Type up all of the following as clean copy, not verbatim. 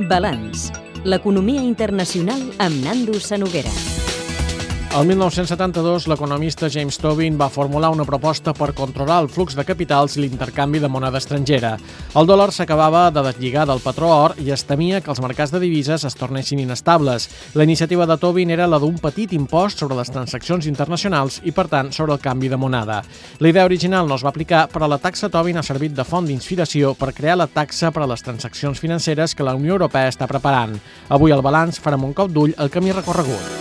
Balanç. L'economia internacional amb Nando Sanoguera. El 1972, l'economista James Tobin va formular una proposta per controlar el flux de capitals i l'intercanvi de moneda estrangera. El dòlar s'acabava de deslligar del patró or i es temia que els mercats de divises es tornessin inestables. La iniciativa de Tobin era la d'un petit impost sobre les transaccions internacionals i, per tant, sobre el canvi de moneda. La idea original no es va aplicar, però la taxa Tobin ha servit de font d'inspiració per crear la taxa per a les transaccions financeres que la Unió Europea està preparant. Avui al Balanç farem un cop d'ull al camí recorregut.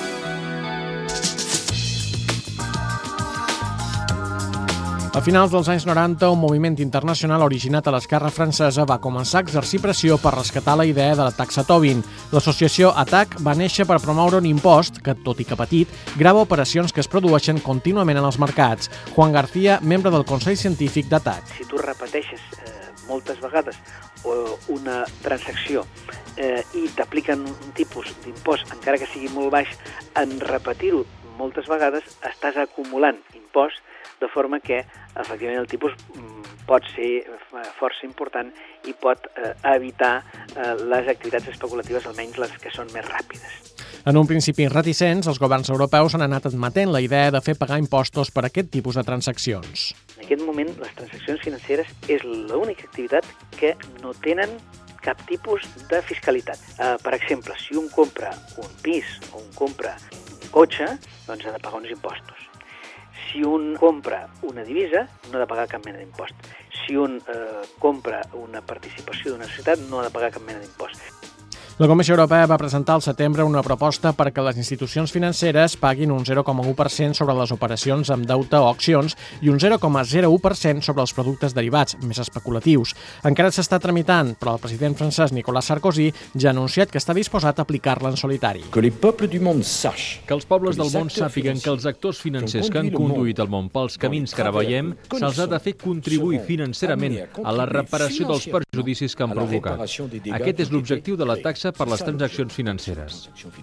A finals dels anys 90, un moviment internacional originat a l'esquerra francesa va començar a exercir pressió per rescatar la idea de la taxa Tobin. L'associació ATTAC va néixer per promoure un impost que, tot i que petit, grava operacions que es produeixen contínuament en els mercats. Juan García, membre del Consell Científic d'ATTAC. Si tu repeteixes moltes vegades una transacció i t'apliquen un tipus d'impost, encara que sigui molt baix, en repetir-ho moltes vegades estàs acumulant impost, de forma que, efectivament, el tipus pot ser força important i pot evitar les activitats especulatives, almenys les que són més ràpides. En un principi reticents, els governs europeus han anat admetent la idea de fer pagar impostos per aquest tipus de transaccions. En aquest moment, les transaccions financeres és l'única activitat que no tenen cap tipus de fiscalitat. Per exemple, si un compra un pis o un compra un cotxe, doncs ha de pagar uns impostos. Si un compra una divisa, no ha de pagar cap mena d'impost. Si un compra una participació d'una societat, no ha de pagar cap mena d'impost. La Comissió Europea va presentar al setembre una proposta perquè les institucions financeres paguin un 0,1% sobre les operacions amb deute o accions i un 0,01% sobre els productes derivats, més especulatius. Encara s'està tramitant, però el president francès Nicolas Sarkozy ja ha anunciat que està disposat a aplicar-la en solitari. Que els pobles del món sàpiguen que els actors financers que han conduït el món pels camins que ara veiem se'ls ha de fer contribuir financerament a la reparació dels perjudicis que han provocat. Aquest és l'objectiu de la taxa per les transaccions financeres.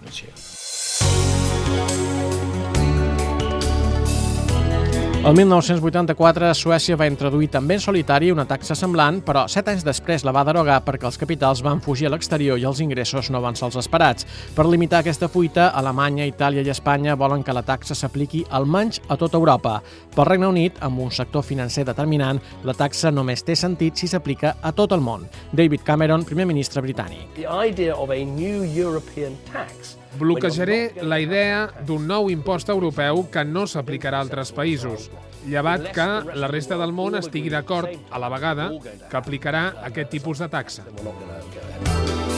El 1984, Suècia va introduir també en solitari una taxa semblant, però 7 anys després la va derogar perquè els capitals van fugir a l'exterior i els ingressos no van ser els esperats. Per limitar aquesta fuita, Alemanya, Itàlia i Espanya volen que la taxa s'apliqui almenys a tota Europa. Pel Regne Unit, amb un sector financer determinant, la taxa només té sentit si s'aplica a tot el món. David Cameron, primer ministre britànic. Bloquejaré la idea d'un nou impost europeu que no s'aplicarà a altres països, llevat que la resta del món estigui d'acord a la vegada que aplicarà aquest tipus de taxa.